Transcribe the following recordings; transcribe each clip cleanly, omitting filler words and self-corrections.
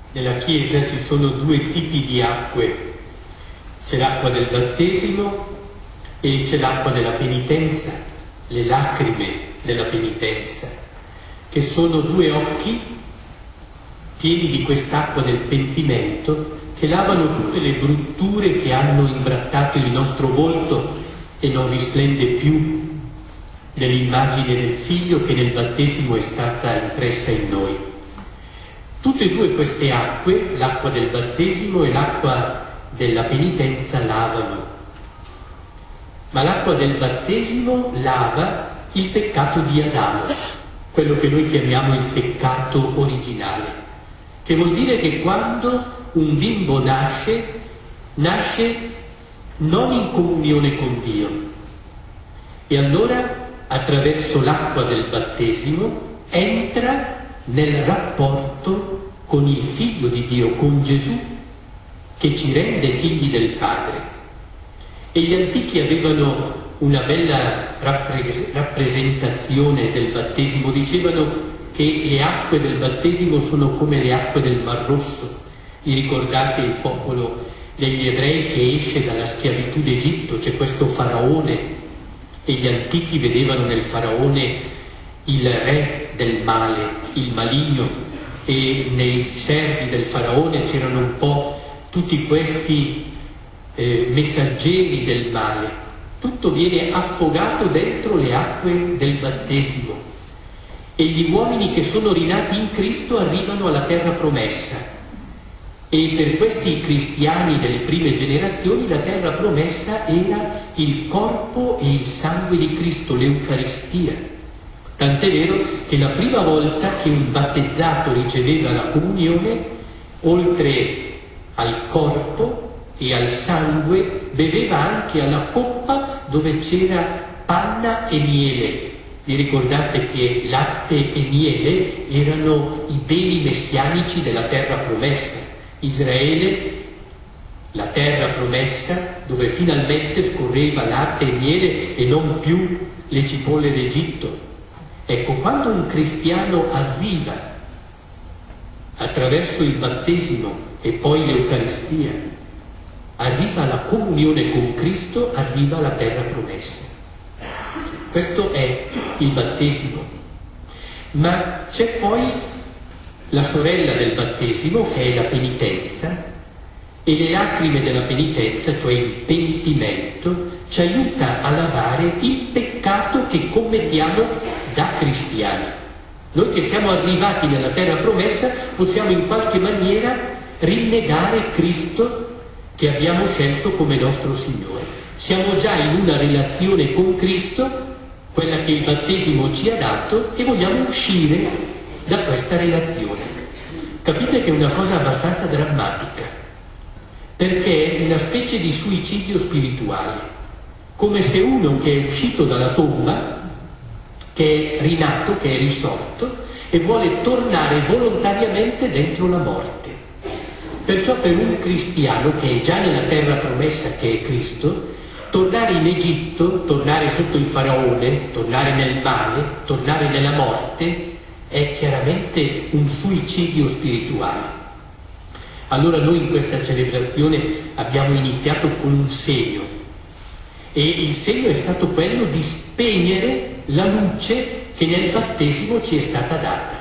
Nella Chiesa ci sono due tipi di acque. C'è l'acqua del battesimo e c'è l'acqua della penitenza, le lacrime della penitenza, che sono due occhi pieni di quest'acqua del pentimento che lavano tutte le brutture che hanno imbrattato il nostro volto e non risplende più nell'immagine del Figlio che nel battesimo è stata impressa in noi. Tutte e due queste acque, l'acqua del battesimo e l'acqua della penitenza, lavano. Ma l'acqua del battesimo lava il peccato di Adamo, quello che noi chiamiamo il peccato originale, che vuol dire che quando un bimbo nasce non in comunione con Dio. E allora, attraverso l'acqua del battesimo, entra nel rapporto con il Figlio di Dio, con Gesù, che ci rende figli del Padre. E gli antichi avevano una bella rappresentazione del battesimo, dicevano che le acque del battesimo sono come le acque del Mar Rosso. Vi ricordate il popolo degli ebrei che esce dalla schiavitù d'Egitto? C'è questo faraone e gli antichi vedevano nel faraone il re del male, il maligno, e nei servi del faraone c'erano un po' tutti questi messaggeri del male. Tutto viene affogato dentro le acque del battesimo e gli uomini che sono rinati in Cristo arrivano alla terra promessa. E per questi cristiani delle prime generazioni la terra promessa era il corpo e il sangue di Cristo, l'Eucaristia. Tant'è vero che la prima volta che un battezzato riceveva la comunione, oltre al corpo e al sangue, beveva anche alla coppa dove c'era panna e miele. Vi ricordate che latte e miele erano i beni messianici della terra promessa. Israele, la terra promessa, dove finalmente scorreva latte e miele e non più le cipolle d'Egitto. Ecco, quando un cristiano arriva attraverso il battesimo e poi l'Eucaristia, arriva alla comunione con Cristo, arriva alla terra promessa. Questo è il battesimo. Ma c'è poi la sorella del battesimo, che è la penitenza, e le lacrime della penitenza, cioè il pentimento, ci aiuta a lavare il peccato che commettiamo da cristiani. Noi che siamo arrivati nella terra promessa possiamo in qualche maniera rinnegare Cristo che abbiamo scelto come nostro Signore. Siamo già in una relazione con Cristo, quella che il battesimo ci ha dato, e vogliamo uscire da questa relazione. Capite che è una cosa abbastanza drammatica, perché è una specie di suicidio spirituale, come se uno che è uscito dalla tomba, che è rinato, che è risorto, e vuole tornare volontariamente dentro la morte. Perciò per un cristiano che è già nella terra promessa, che è Cristo, tornare in Egitto, tornare sotto il faraone, tornare nel male, tornare nella morte, è chiaramente un suicidio spirituale. Allora noi in questa celebrazione abbiamo iniziato con un segno, e il segno è stato quello di spegnere la luce che nel battesimo ci è stata data.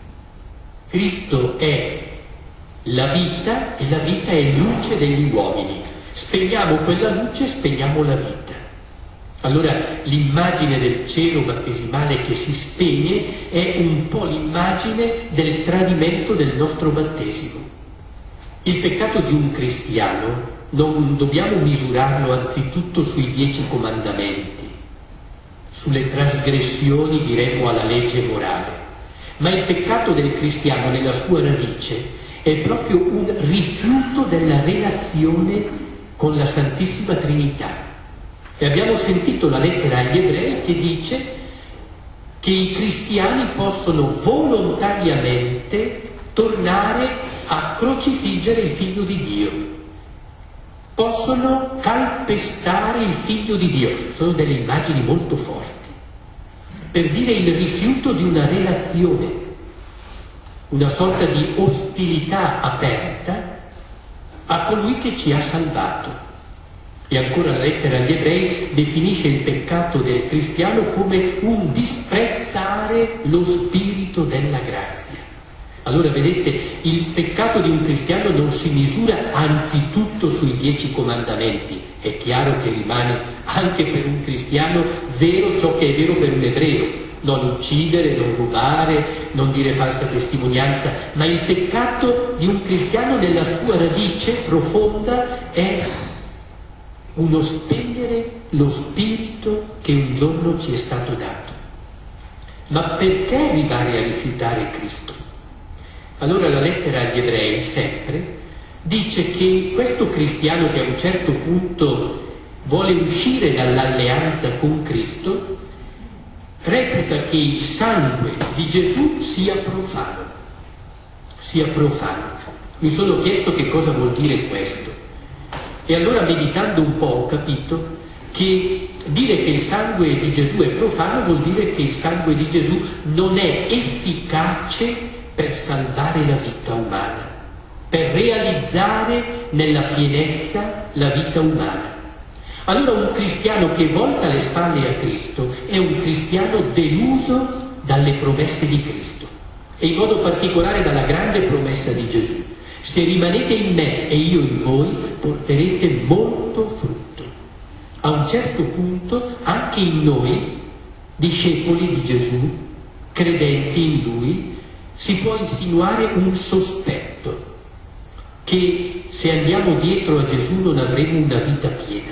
Cristo è la vita e la vita è luce degli uomini. Spegniamo quella luce, spegniamo la vita. Allora l'immagine del cielo battesimale che si spegne è un po' l'immagine del tradimento del nostro battesimo. Il peccato di un cristiano non dobbiamo misurarlo anzitutto sui 10 comandamenti, sulle trasgressioni, diremmo, alla legge morale, ma il peccato del cristiano nella sua radice è proprio un rifiuto della relazione con la Santissima Trinità. E abbiamo sentito la lettera agli Ebrei che dice che i cristiani possono volontariamente tornare a crocifiggere il Figlio di Dio, possono calpestare il Figlio di Dio. Sono delle immagini molto forti per dire il rifiuto di una relazione. una sorta di ostilità aperta a colui che ci ha salvato. E ancora la lettera agli Ebrei definisce il peccato del cristiano come un disprezzare lo spirito della grazia. Allora vedete, il peccato di un cristiano non si misura anzitutto sui 10 comandamenti. È chiaro che rimane anche per un cristiano vero ciò che è vero per un ebreo: non uccidere, non rubare, non dire falsa testimonianza. Ma il peccato di un cristiano nella sua radice profonda è uno spegnere lo spirito che un giorno ci è stato dato. Ma perché arrivare a rifiutare Cristo? Allora la lettera agli Ebrei, sempre, dice che questo cristiano che a un certo punto vuole uscire dall'alleanza con Cristo reputa che il sangue di Gesù sia profano. Sia profano. Mi sono chiesto che cosa vuol dire questo. E allora, meditando un po', ho capito che dire che il sangue di Gesù è profano vuol dire che il sangue di Gesù non è efficace per salvare la vita umana, per realizzare nella pienezza la vita umana. Allora un cristiano che volta le spalle a Cristo è un cristiano deluso dalle promesse di Cristo, e in modo particolare dalla grande promessa di Gesù: se rimanete in me e io in voi, porterete molto frutto. A un certo punto anche in noi, discepoli di Gesù, credenti in Lui, si può insinuare un sospetto che se andiamo dietro a Gesù non avremo una vita piena,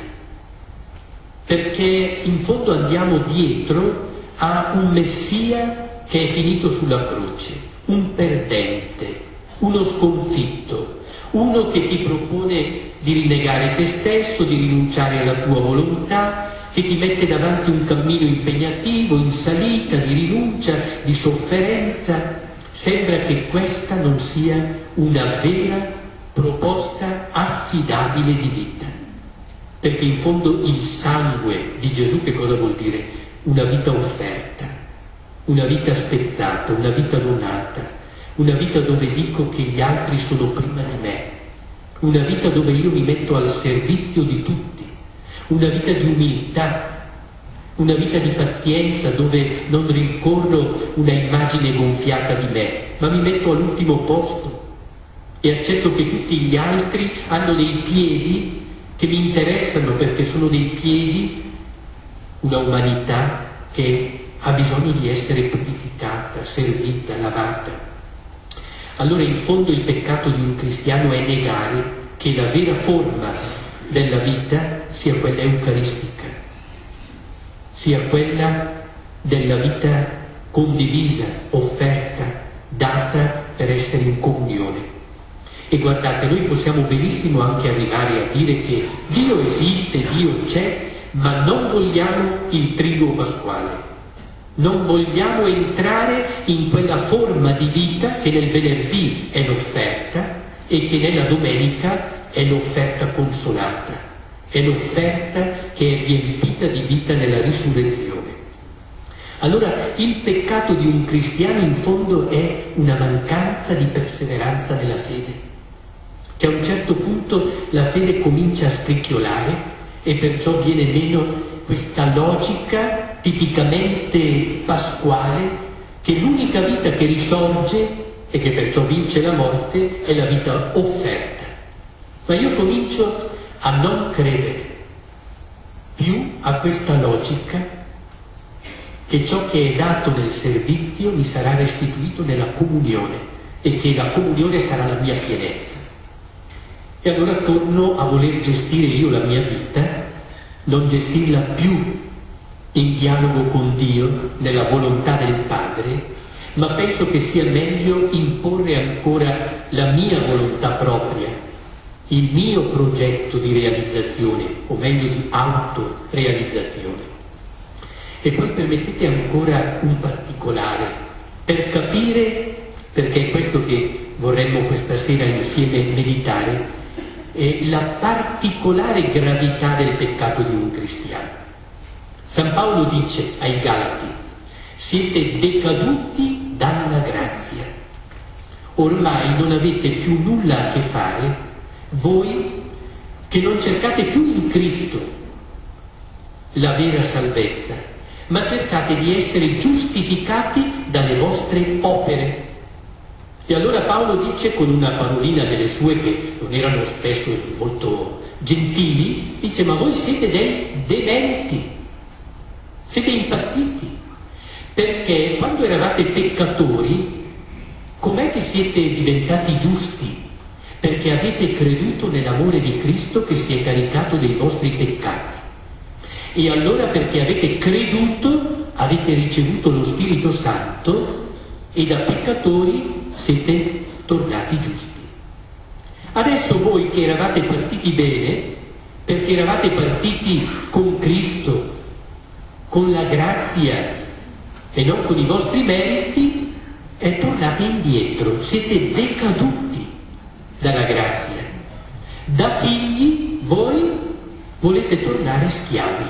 perché in fondo andiamo dietro a un Messia che è finito sulla croce, un perdente, uno sconfitto, uno che ti propone di rinnegare te stesso, di rinunciare alla tua volontà, che ti mette davanti un cammino impegnativo, in salita, di rinuncia, di sofferenza. Sembra che questa non sia una vera proposta affidabile di vita, perché in fondo il sangue di Gesù che cosa vuol dire? Una vita offerta, una vita spezzata, una vita donata, una vita dove dico che gli altri sono prima di me, una vita dove io mi metto al servizio di tutti, una vita di umiltà, una vita di pazienza dove non rincorro una immagine gonfiata di me, ma mi metto all'ultimo posto e accetto che tutti gli altri hanno dei piedi che mi interessano, perché sono dei piedi, una umanità che ha bisogno di essere purificata, servita, lavata. Allora in fondo il peccato di un cristiano è negare che la vera forma della vita sia quella eucaristica, sia quella della vita condivisa, offerta, data per essere in comunione. E guardate, noi possiamo benissimo anche arrivare a dire che Dio esiste, Dio c'è, ma non vogliamo il triduo pasquale. Non vogliamo entrare in quella forma di vita che nel venerdì è l'offerta e che nella domenica è l'offerta consolata, è l'offerta che è riempita di vita nella risurrezione. Allora il peccato di un cristiano in fondo è una mancanza di perseveranza nella fede, che a un certo punto la fede comincia a scricchiolare e perciò viene meno questa logica tipicamente pasquale che l'unica vita che risorge e che perciò vince la morte è la vita offerta. Ma io comincio a non credere più a questa logica che ciò che è dato nel servizio mi sarà restituito nella comunione e che la comunione sarà la mia pienezza. E allora torno a voler gestire io la mia vita, non gestirla più in dialogo con Dio, nella volontà del Padre, ma penso che sia meglio imporre ancora la mia volontà propria, il mio progetto di realizzazione, o meglio di autorealizzazione. E poi permettete ancora un particolare, per capire, perché è questo che vorremmo questa sera insieme meditare, la particolare gravità del peccato di un cristiano. San Paolo dice ai Galati: siete decaduti dalla grazia. ormai non avete più nulla a che fare, voi che non cercate più in Cristo la vera salvezza, ma cercate di essere giustificati dalle vostre opere. E allora Paolo dice, con una parolina delle sue che non erano spesso molto gentili, dice: ma voi siete dei dementi, siete impazziti, perché quando eravate peccatori, com'è che siete diventati giusti? Perché avete creduto nell'amore di Cristo che si è caricato dei vostri peccati. E allora, perché avete creduto, avete ricevuto lo Spirito Santo e da peccatori siete tornati giusti. Adesso voi che eravate partiti bene, perché eravate partiti con Cristo, con la grazia e non con i vostri meriti, tornate indietro, siete decaduti dalla grazia. Da figli voi volete tornare schiavi.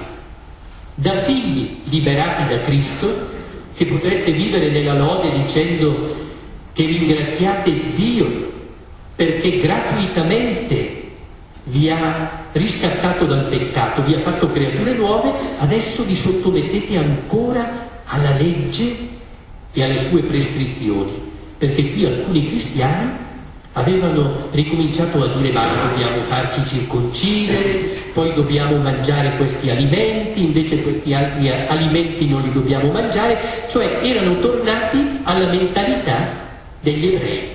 Da figli liberati da Cristo, che potreste vivere nella lode dicendo che ringraziate Dio perché gratuitamente vi ha riscattato dal peccato, vi ha fatto creature nuove, adesso vi sottomettete ancora alla legge e alle sue prescrizioni, perché qui alcuni cristiani avevano ricominciato a dire: ma dobbiamo farci circoncidere, poi dobbiamo mangiare questi alimenti, invece questi altri alimenti non li dobbiamo mangiare, cioè erano tornati alla mentalità degli ebrei,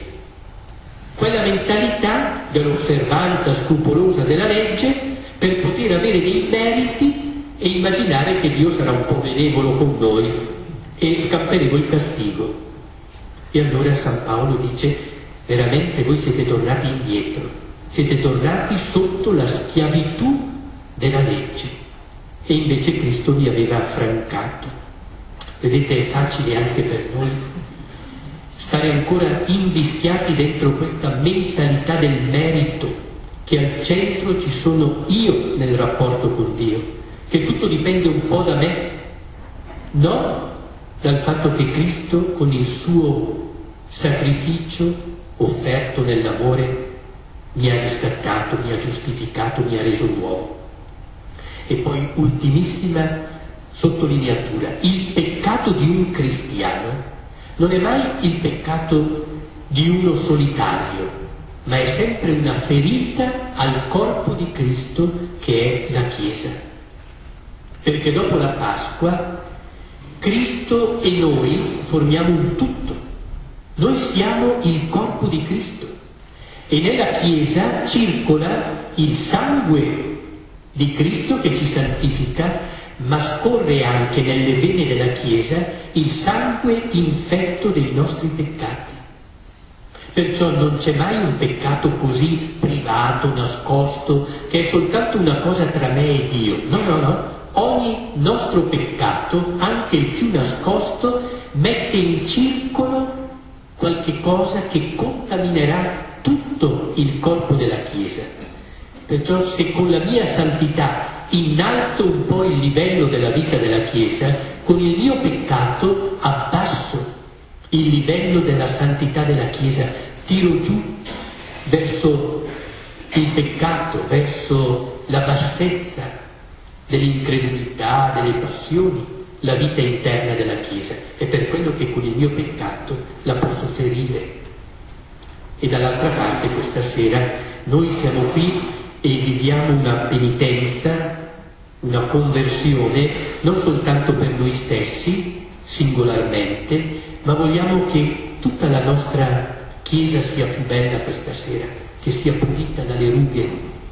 quella mentalità dell'osservanza scrupolosa della legge per poter avere dei meriti e immaginare che Dio sarà un po' benevolo con noi e scapperemo il castigo. E allora San Paolo dice: veramente voi siete tornati indietro, siete tornati sotto la schiavitù della legge, e invece Cristo vi aveva affrancato. Vedete, è facile anche per noi stare ancora invischiati dentro questa mentalità del merito, che al centro ci sono io nel rapporto con Dio, che tutto dipende un po' da me, no dal fatto che Cristo con il suo sacrificio offerto nell'amore mi ha riscattato, mi ha giustificato, mi ha reso nuovo. E poi ultimissima sottolineatura: il peccato di un cristiano non è mai il peccato di uno solitario, ma è sempre una ferita al corpo di Cristo che è la Chiesa. Perché dopo la Pasqua Cristo e noi formiamo un tutto. Noi siamo il corpo di Cristo e nella Chiesa circola il sangue di Cristo che ci santifica, ma scorre anche nelle vene della Chiesa il sangue infetto dei nostri peccati. Perciò non c'è mai un peccato così privato, nascosto, che è soltanto una cosa tra me e Dio. No, no, no. Ogni nostro peccato, anche il più nascosto, mette in circolo qualche cosa che contaminerà tutto il corpo della Chiesa. Perciò se con la mia santità innalzo un po' il livello della vita della Chiesa, con il mio peccato abbasso il livello della santità della Chiesa, tiro giù verso il peccato, verso la bassezza dell'incredulità, delle passioni, la vita interna della Chiesa. È per quello che con il mio peccato la posso ferire. E dall'altra parte questa sera noi siamo qui e viviamo una penitenza, una conversione, non soltanto per noi stessi, singolarmente, ma vogliamo che tutta la nostra Chiesa sia più bella questa sera, che sia pulita dalle rughe.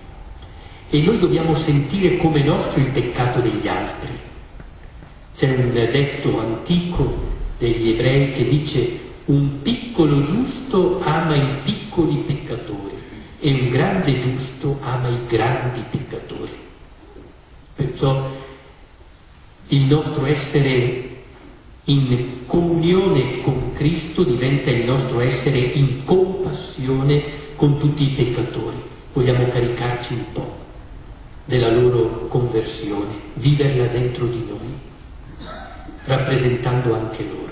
E noi dobbiamo sentire come nostro il peccato degli altri. C'è un detto antico degli ebrei che dice: un piccolo giusto ama i piccoli peccatori e un grande giusto ama i grandi peccatori. Perciò il nostro essere in comunione con Cristo diventa il nostro essere in compassione con tutti i peccatori. Vogliamo caricarci un po' della loro conversione, viverla dentro di noi, rappresentando anche loro.